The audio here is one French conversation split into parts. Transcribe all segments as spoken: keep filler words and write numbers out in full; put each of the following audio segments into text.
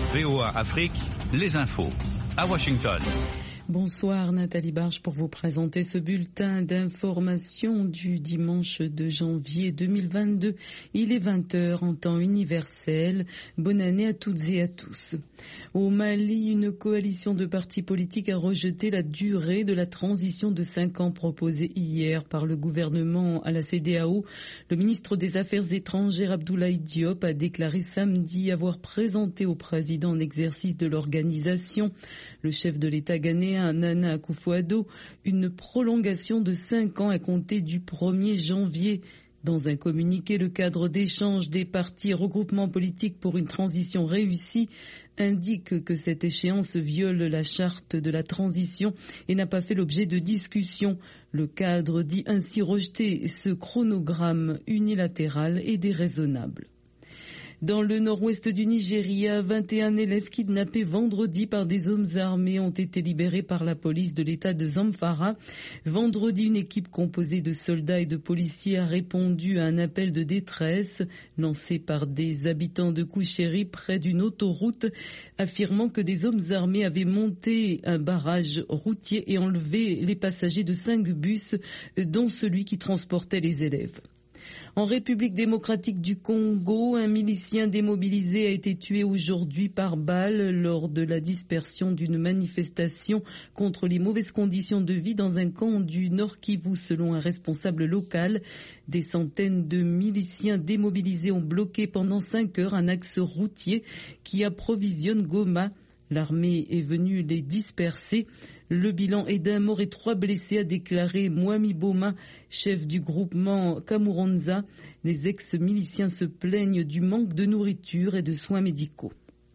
V O A Afrique, les infos. À Washington. Bonsoir Nathalie Barge pour vous présenter ce bulletin d'information du dimanche de janvier deux mille vingt-deux. Il est vingt heures en temps universel. Bonne année à toutes et à tous. Au Mali, une coalition de partis politiques a rejeté la durée de la transition de cinq ans proposée hier par le gouvernement à la C E D E A O. Le ministre des Affaires étrangères Abdoulaye Diop a déclaré samedi avoir présenté au président en exercice de l'organisation, le chef de l'État ghanéen Nana Akufo-Addo, une prolongation de cinq ans à compter du premier janvier. Dans un communiqué, le cadre d'échange des partis et regroupements politiques pour une transition réussie indique que cette échéance viole la charte de la transition et n'a pas fait l'objet de discussion. Le cadre dit ainsi rejeter ce chronogramme unilatéral et déraisonnable. Dans le nord-ouest du Nigeria, vingt et un élèves kidnappés vendredi par des hommes armés ont été libérés par la police de l'État de Zamfara. Vendredi, une équipe composée de soldats et de policiers a répondu à un appel de détresse lancé par des habitants de Kouchéri près d'une autoroute, affirmant que des hommes armés avaient monté un barrage routier et enlevé les passagers de cinq bus, dont celui qui transportait les élèves. En République démocratique du Congo, un milicien démobilisé a été tué aujourd'hui par balle lors de la dispersion d'une manifestation contre les mauvaises conditions de vie dans un camp du Nord Kivu, selon un responsable local. Des centaines de miliciens démobilisés ont bloqué pendant cinq heures un axe routier qui approvisionne Goma. L'armée est venue les disperser. Le bilan est d'un mort et trois blessés, a déclaré Mwami Boma, chef du groupement Kamuronza. Les ex-miliciens se plaignent du manque de nourriture et de soins médicaux.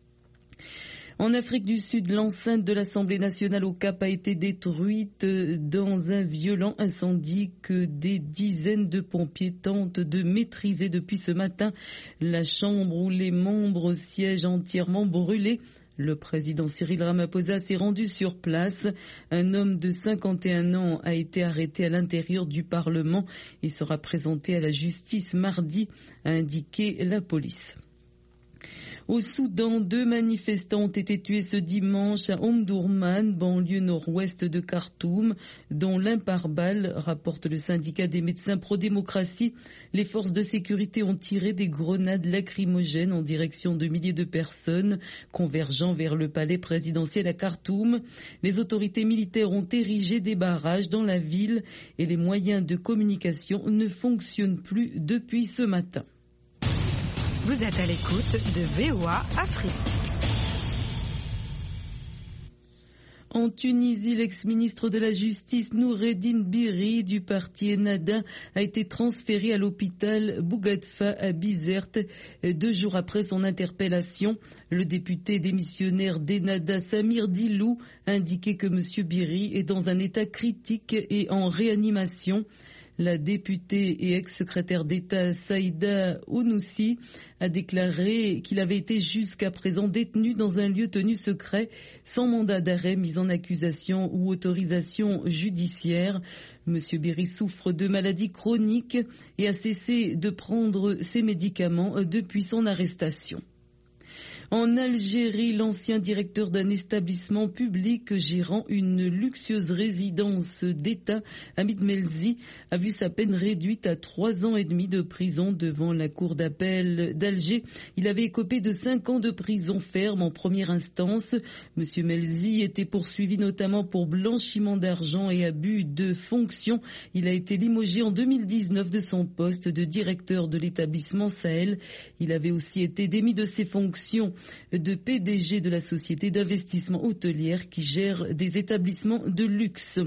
En Afrique du Sud, l'enceinte de l'Assemblée nationale au Cap a été détruite dans un violent incendie que des dizaines de pompiers tentent de maîtriser depuis ce matin. La chambre où les membres siègent entièrement brûlée. Le président Cyril Ramaphosa s'est rendu sur place. Un homme de cinquante et un ans a été arrêté à l'intérieur du Parlement et sera présenté à la justice mardi, a indiqué la police. Au Soudan, deux manifestants ont été tués ce dimanche à Omdurman, banlieue nord-ouest de Khartoum, dont l'un par balle, rapporte le syndicat des médecins pro-démocratie. Les forces de sécurité ont tiré des grenades lacrymogènes en direction de milliers de personnes convergeant vers le palais présidentiel à Khartoum. Les autorités militaires ont érigé des barrages dans la ville et les moyens de communication ne fonctionnent plus depuis ce matin. Vous êtes à l'écoute de V O A Afrique. En Tunisie, l'ex-ministre de la Justice Noureddine Biri du parti Ennahda a été transféré à l'hôpital Bougadfa à Bizerte deux jours après son interpellation. Le député démissionnaire d'Ennahda, Samir Dilou, a indiqué que M. Biri est dans un état critique et en réanimation. La députée et ex-secrétaire d'État Saïda Ounoussi a déclaré qu'il avait été jusqu'à présent détenu dans un lieu tenu secret, sans mandat d'arrêt, mis en accusation ou autorisation judiciaire. Monsieur Biri souffre de maladies chroniques et a cessé de prendre ses médicaments depuis son arrestation. En Algérie, l'ancien directeur d'un établissement public gérant une luxueuse résidence d'État, Hamid Melzi, a vu sa peine réduite à trois ans et demi de prison devant la cour d'appel d'Alger. Il avait écopé de cinq ans de prison ferme en première instance. Monsieur Melzi était poursuivi notamment pour blanchiment d'argent et abus de fonction. Il a été limogé en deux mille dix-neuf de son poste de directeur de l'établissement Sahel. Il avait aussi été démis de ses fonctions de P D G de la société d'investissement hôtelière qui gère des établissements de luxe.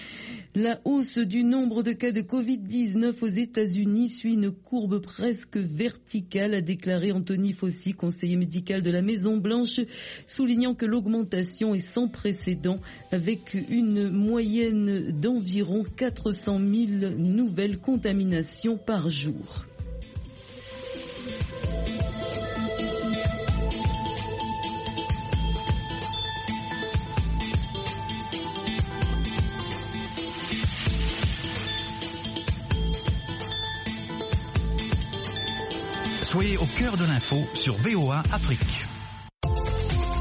La hausse du nombre de cas de covid dix-neuf aux États-Unis suit une courbe presque verticale, a déclaré Anthony Fauci, conseiller médical de la Maison-Blanche, soulignant que l'augmentation est sans précédent avec une moyenne d'environ quatre cent mille nouvelles contaminations par jour. Soyez au cœur de l'info sur V O A Afrique.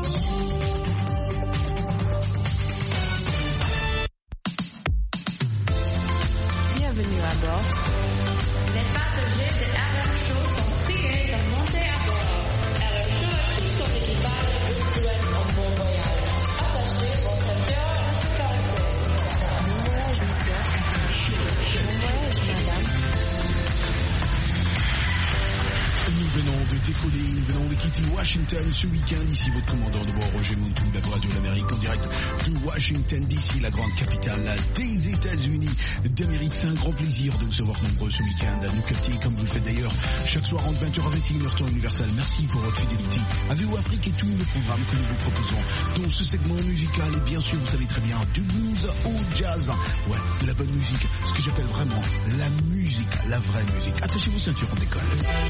venons de décoller, nous venons de quitter Washington ce week-end. Ici votre commandant de bord, Roger Muntou, la voix de l'Amérique en direct de Washington D C, la grande capitale des États-Unis d'Amérique. C'est un grand plaisir de vous savoir nombreux ce week-end à nous capter, comme vous le faites d'ailleurs chaque soir entre vingt heures à vingt et une heures temps universel. Merci pour votre fidélité à V O Afrique et tous les programmes que nous vous proposons dans ce segment musical. Et bien sûr, vous savez très bien, du blues au jazz. Ouais, de la bonne musique, ce que j'appelle vraiment la musique, la vraie musique. Attachez vos ceintures, on décolle.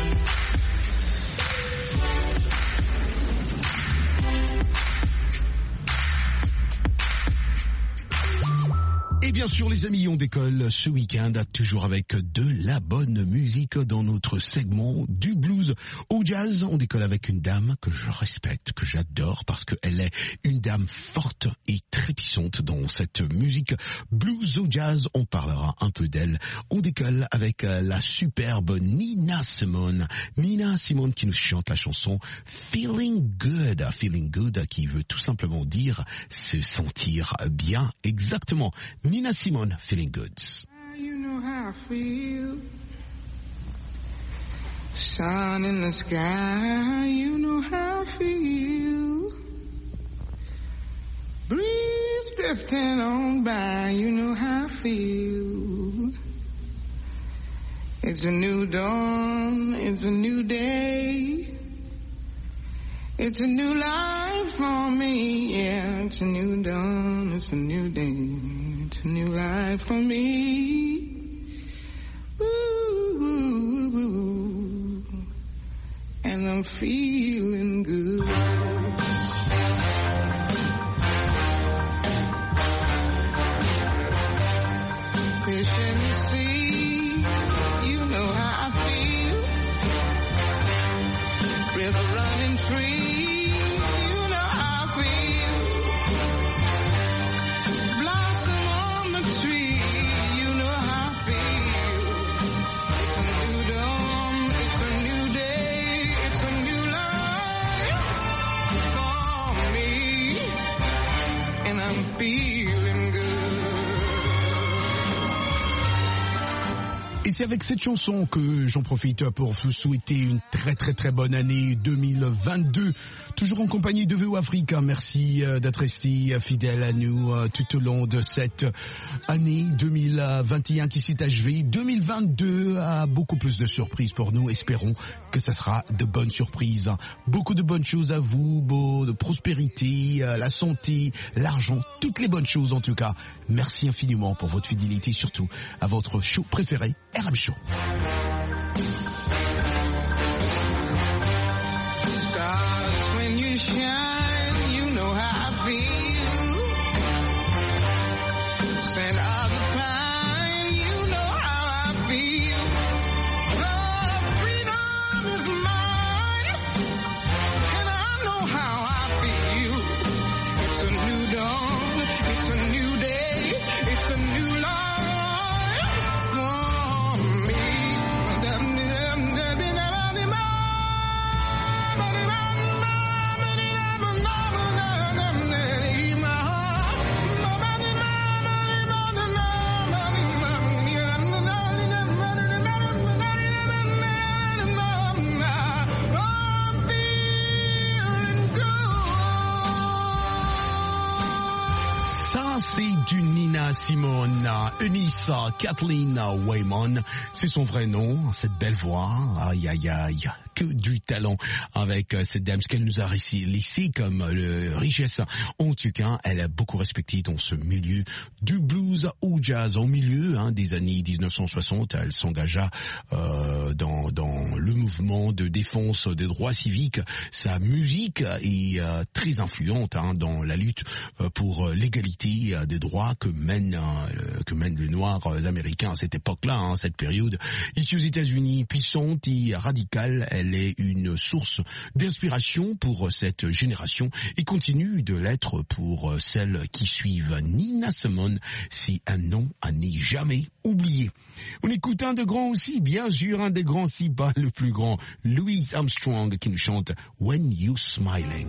Et bien sûr les amis, on décolle ce week-end toujours avec de la bonne musique dans notre segment du blues au jazz. On décolle avec une dame que je respecte, que j'adore parce qu'elle est une dame forte et très puissante dans cette musique blues au jazz. On parlera un peu d'elle. On décolle avec la superbe Nina Simone. Nina Simone qui nous chante la chanson Feeling Good. Feeling Good qui veut tout simplement dire se sentir bien. Exactement. Nina Simone, Feeling Good. You know how I feel. Sun in the sky, you know how I feel. Breeze drifting on by, you know how I feel. It's a new dawn, it's a new day. It's a new life for me, yeah, it's a new dawn, it's a new day. It's a new life for me. Ooh, ooh, ooh. And I'm feeling good. Fish in the sea, you know how I feel. River running free, you know how I feel. Blossom on the tree, you know how I feel. It's a new dawn, it's a new day, it's a new life for me. And I'm feeling good. Et c'est avec cette chanson que j'en profite pour vous souhaiter une très très très bonne année deux mille vingt-deux. Toujours en compagnie de V O Afrique. Merci d'être resté fidèle à nous tout au long de cette année deux mille vingt et un qui s'est achevée. deux mille vingt-deux a beaucoup plus de surprises pour nous. Espérons que ça sera de bonnes surprises. Beaucoup de bonnes choses à vous, beau, de prospérité, la santé, l'argent, toutes les bonnes choses en tout cas. Merci infiniment pour votre fidélité, surtout à votre show préféré, R M Show. Stars, when you shine, you know how I feel. Scent of the pine, you know how I feel. Love, freedom is mine, and I know how I feel. It's a new dawn, it's a new day, it's a new life. C'est du Nina Simone, Eunice Kathleen Waymon, c'est son vrai nom, cette belle voix, aïe aïe aïe, que du talent avec cette dame, ce qu'elle nous a laissé comme euh, richesse. En tout cas, elle a beaucoup respecté dans ce milieu du blues au jazz. Au milieu hein, des années dix-neuf cent soixante, elle s'engagea euh, dans, dans le mouvement de défense des droits civiques. Sa musique est euh, très influente hein, dans la lutte euh, pour l'égalité des droits que mènent euh, que mènent les Noirs américains à cette époque-là, hein, cette période. Ici aux États-Unis, puissante et radicale, elle est une source d'inspiration pour cette génération et continue de l'être pour celles qui suivent. Nina Simone, c'est un nom à ne jamais oublier. On écoute un de grands aussi, bien sûr, un des grands, si pas le plus grand, Louis Armstrong, qui nous chante When You Smiling.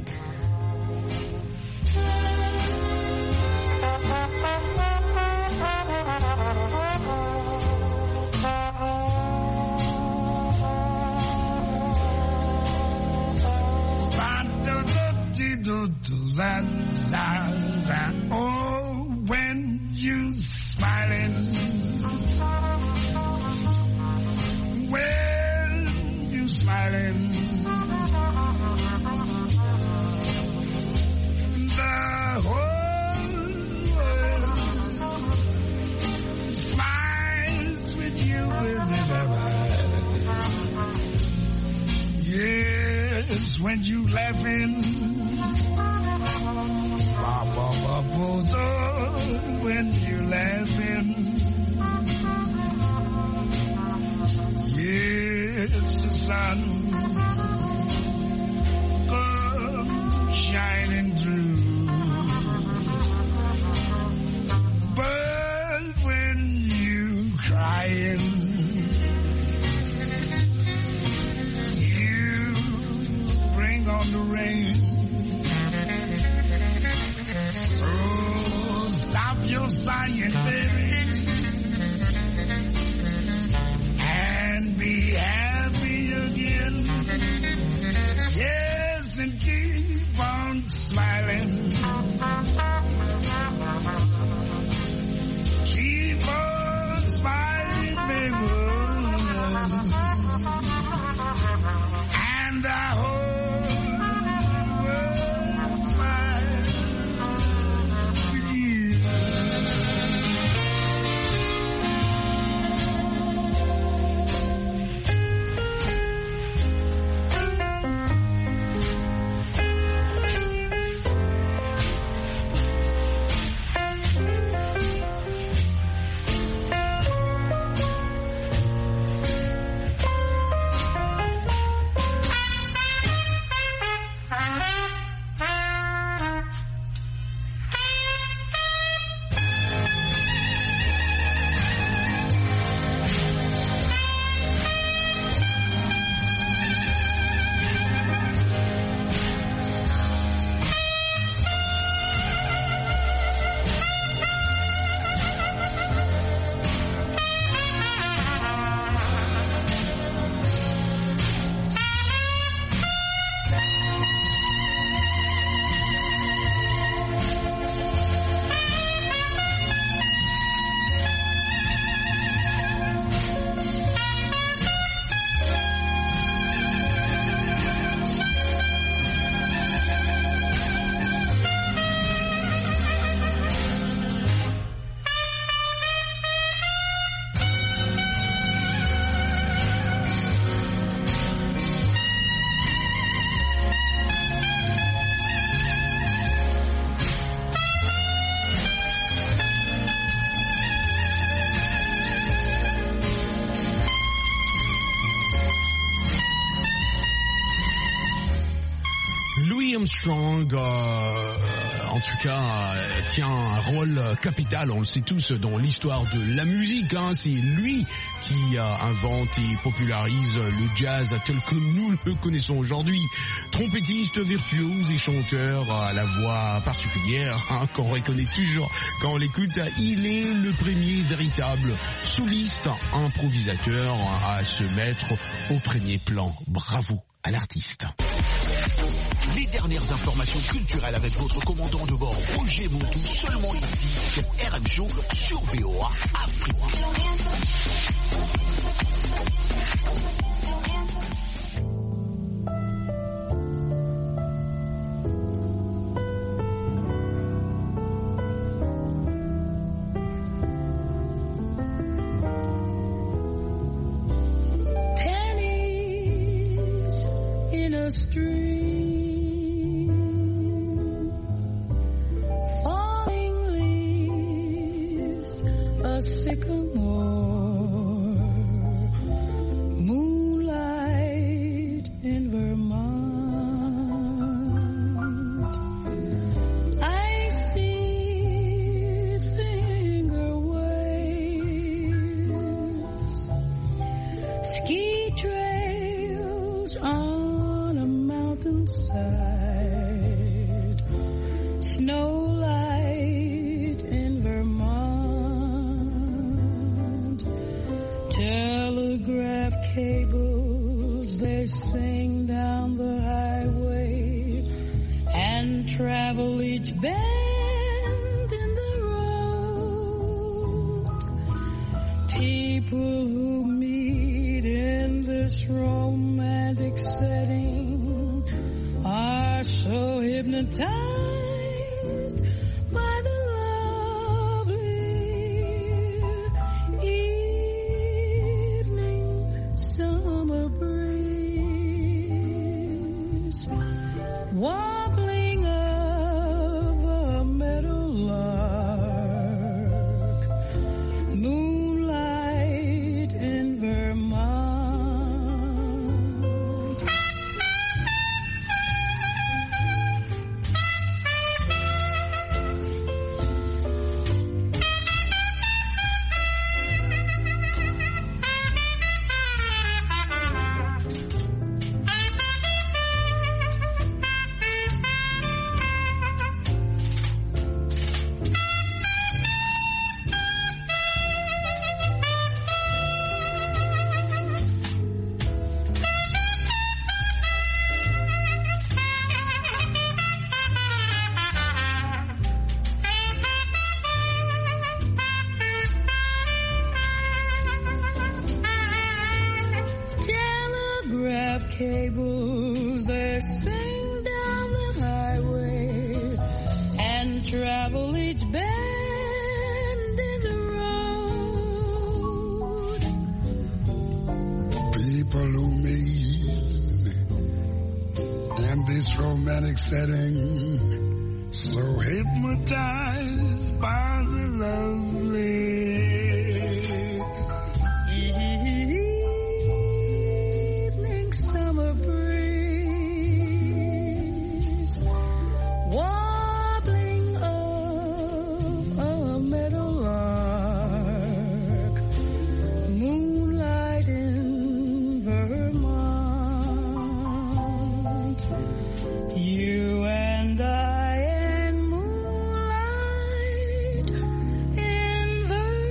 zan, zan, zan. Oh, when you smiling, when you smiling, the whole world smiles with you, yes, when you laughing, when you laughing, yes, the sun comes shining through, but when you crying, on the rain, so stop your sighing, baby, and be happy again. Yes, and keep on smiling. Keep on smiling, baby, and I hope Armstrong, euh, en tout cas, euh, tient un rôle capital, on le sait tous, dans l'histoire de la musique. Hein. C'est lui qui a inventé et popularise le jazz tel que nous le connaissons aujourd'hui. Trompettiste, virtuose et chanteur à la voix particulière, hein, qu'on reconnaît toujours quand on l'écoute. Il est le premier véritable soliste, improvisateur à se mettre au premier plan. Bravo à l'artiste. Les dernières informations culturelles avec votre commandant de bord Roger Montou, seulement ici, au R M Show sur V O A Afrique. Pennies in a stream. A sycamore, moonlight in Vermont. I see finger waves, ski trails on a mountainside, snowlight in Vermont. Telegraph cables, they sing down the highway, and travel each bend in the road. People who meet in this romantic setting are so hypnotized by the lovely evening summer breeze, warbling of a meadowlark, moonlight in Vermont. Telegraph cables, they sing down the highway and travel each bend in the road. People who meet in this romantic setting, so hypnotized by the lovely Evening summer breeze, warbling of a meadowlark, moonlight in Vermont. You and I and moonlight in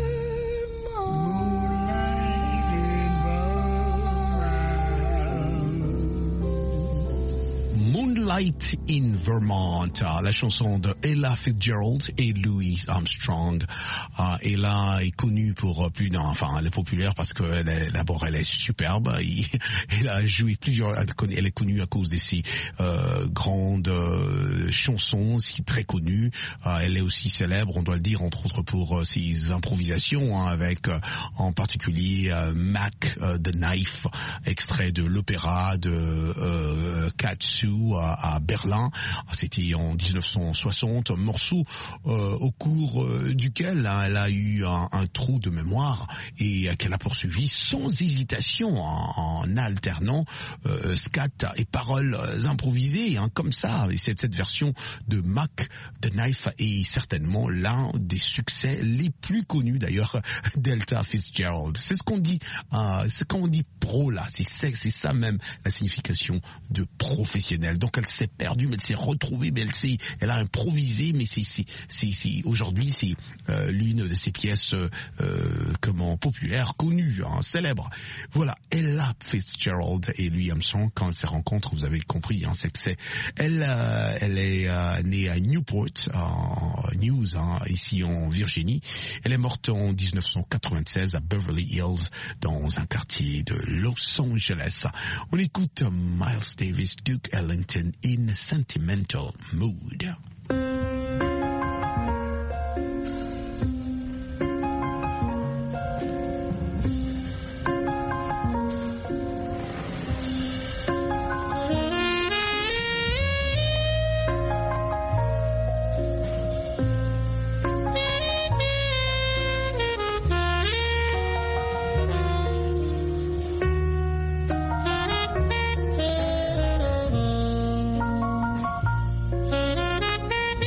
Moonlight in Vermont, la chanson de Ella Fitzgerald et Louis Armstrong. Uh, Ella est connue pour plus d'un, enfin elle est populaire parce qu'elle est, d'abord elle est superbe. Elle a joué plusieurs, elle est connue à cause de ses euh, grandes euh, chansons, aussi très connues. Uh, elle est aussi célèbre, on doit le dire, entre autres pour euh, ses improvisations, hein, avec euh, en particulier euh, Mac euh, the Knife, extrait de l'opéra de euh, Katsu à, à Berlin. C'était en dix-neuf cent soixante, un morceau euh, au cours euh, duquel hein, elle a eu un, un trou de mémoire et euh, qu'elle a poursuivi sans hésitation en, en alternant euh, scat et paroles euh, improvisées, hein, comme ça. Et cette, cette version de Mac the Knife est certainement l'un des succès les plus connus d'ailleurs d'Ella Fitzgerald. C'est ce qu'on dit, euh, c'est quand on dit pro là, c'est, c'est ça même la signification de professionnel. Donc elle s'est perdue, mais elle s'est retrouvée, mais elle s'est, elle a improvisé, mais c'est, c'est, c'est, c'est aujourd'hui c'est euh, l'une de ses pièces euh, comment populaires, connues, hein, célèbres. Voilà, Ella Fitzgerald et Louis Armstrong, quand elles se rencontrent, vous avez compris, hein, c'est que c'est, elle, euh, elle est euh, née à Newport, en News, hein, ici en Virginie. Elle est morte en dix-neuf cent quatre-vingt-seize à Beverly Hills, dans un quartier de Los Angeles. On écoute Miles Davis, Duke Ellington in Sentimental Mood. Vermont.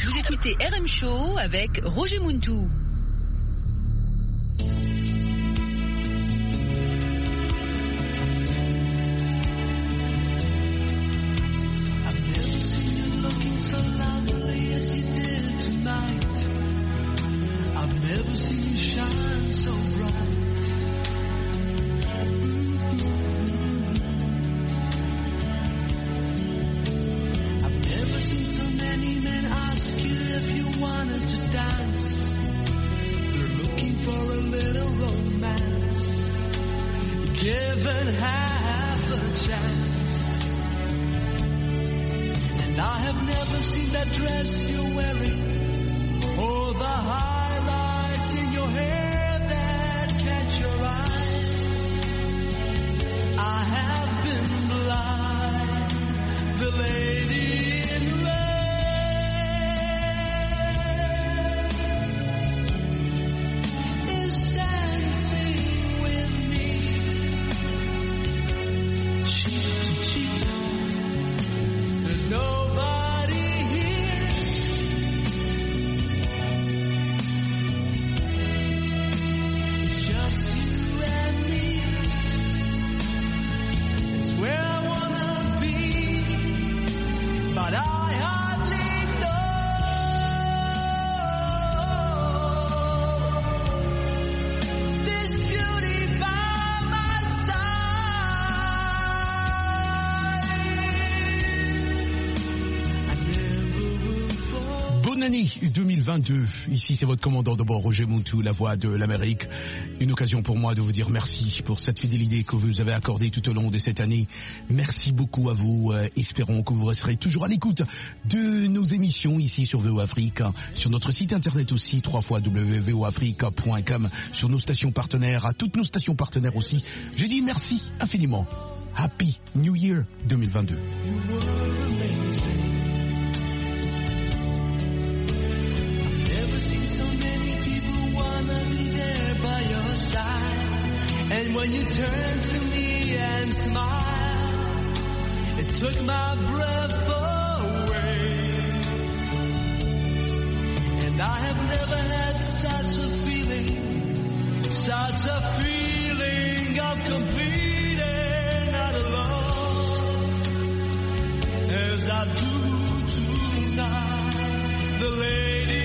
Vous écoutez R M Show avec Roger Muntou. deux mille vingt-deux, ici c'est votre commandant de bord Roger Muntou, la voix de l'Amérique. Une occasion pour moi de vous dire merci pour cette fidélité que vous avez accordée tout au long de cette année. Merci beaucoup à vous, euh, espérons que vous resterez toujours à l'écoute de nos émissions ici sur V O Afrique, sur notre site internet aussi, w w w point v o afrique point com, sur nos stations partenaires, à toutes nos stations partenaires aussi. Je dis merci infiniment. Happy New Year deux mille vingt-deux. And when you turned to me and smiled, it took my breath away. And I have never had such a feeling, such a feeling of complete and not alone as I do tonight. The lady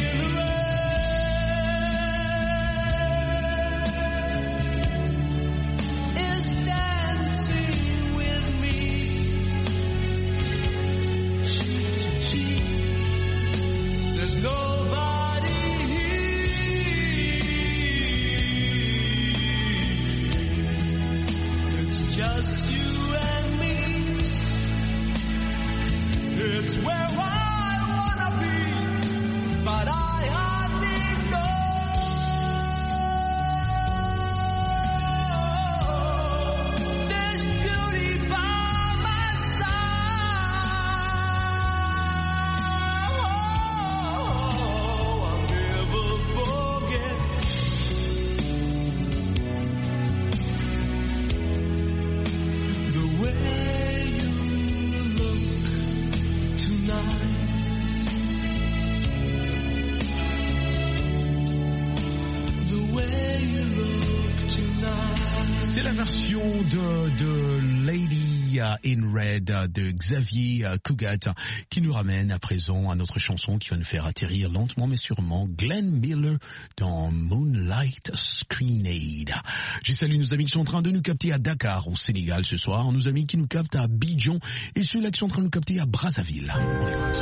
in Red de Xavier Cugat qui nous ramène à présent à notre chanson qui va nous faire atterrir lentement mais sûrement, Glenn Miller dans Moonlight Screenade. Je salue nos amis qui sont en train de nous capter à Dakar au Sénégal ce soir, nos amis qui nous captent à Abidjan et ceux-là qui sont en train de nous capter à Brazzaville. On écoute.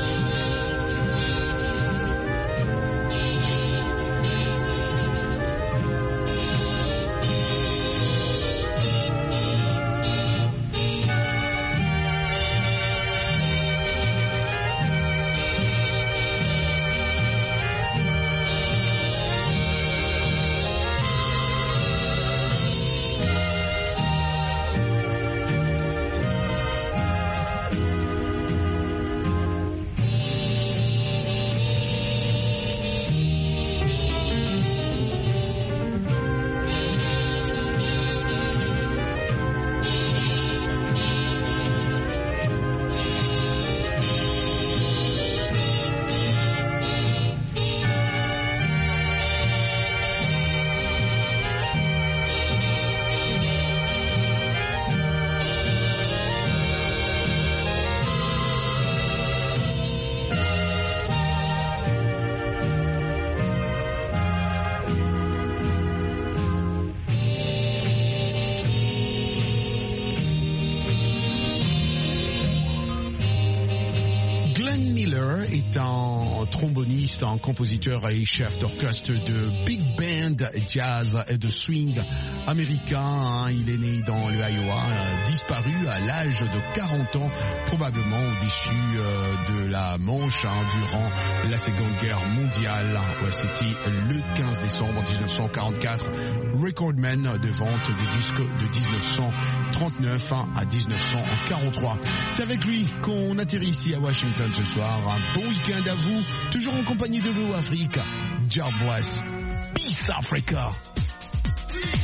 est un tromboniste, un compositeur et chef d'orchestre de big band, jazz et de swing américain. Il est né dans le Iowa, disparu à l'âge de quarante ans, probablement au-dessus de la Manche durant la Seconde Guerre mondiale. Ouais, c'était le quinze décembre mille neuf cent quarante-quatre, recordman de vente de disques de dix-neuf cent trente-neuf à mille neuf cent quarante-trois. C'est avec lui qu'on atterrit ici à Washington ce soir. Un bon week-end à vous, toujours en compagnie de V O Afrique. God bless. Peace Africa.